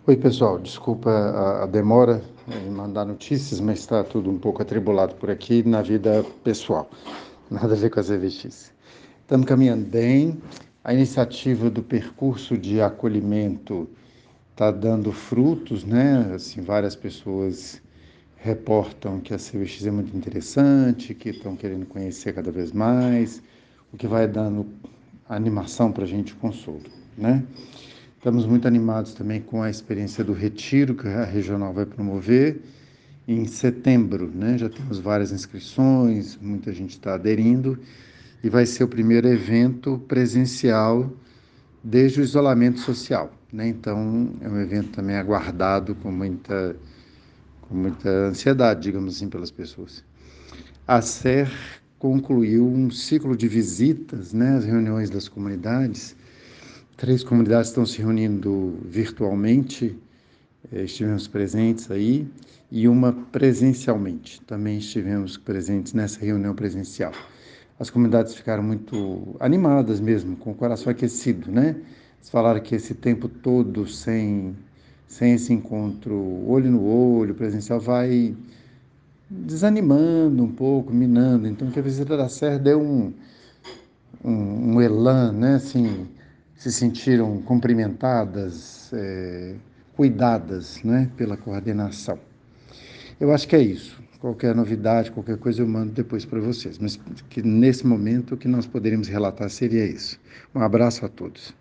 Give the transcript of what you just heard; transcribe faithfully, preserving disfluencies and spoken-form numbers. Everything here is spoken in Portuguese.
Oi, pessoal, desculpa a, a demora em mandar notícias, mas está tudo um pouco atribulado por aqui na vida pessoal, nada a ver com as revistas. Estamos caminhando bem, a iniciativa do percurso de acolhimento está dando frutos, né? Assim, várias pessoas reportam que a C V X é muito interessante, que estão querendo conhecer cada vez mais, o que vai dando animação para a gente, consolo, né? Estamos muito animados também com a experiência do retiro que a regional vai promover em setembro, né? Já temos várias inscrições, muita gente está aderindo e vai ser o primeiro evento presencial desde o isolamento social, né? Então é um evento também aguardado com muita, com muita ansiedade, digamos assim, pelas pessoas. A S E R concluiu um ciclo de visitas, né? As reuniões das comunidades. Três comunidades estão se reunindo virtualmente, estivemos presentes aí, e uma presencialmente. Também estivemos presentes nessa reunião presencial. As comunidades ficaram muito animadas mesmo, com o coração aquecido, né? Eles falaram que esse tempo todo sem, sem esse encontro olho no olho, presencial, vai desanimando um pouco, minando. Então, que a visita da Serra deu um, um, um elan, né? Assim, se sentiram cumprimentadas, é, cuidadas, né? Pela coordenação. Eu acho que é isso. Qualquer novidade, qualquer coisa eu mando depois para vocês. Mas que nesse momento o que nós poderíamos relatar seria isso. Um abraço a todos.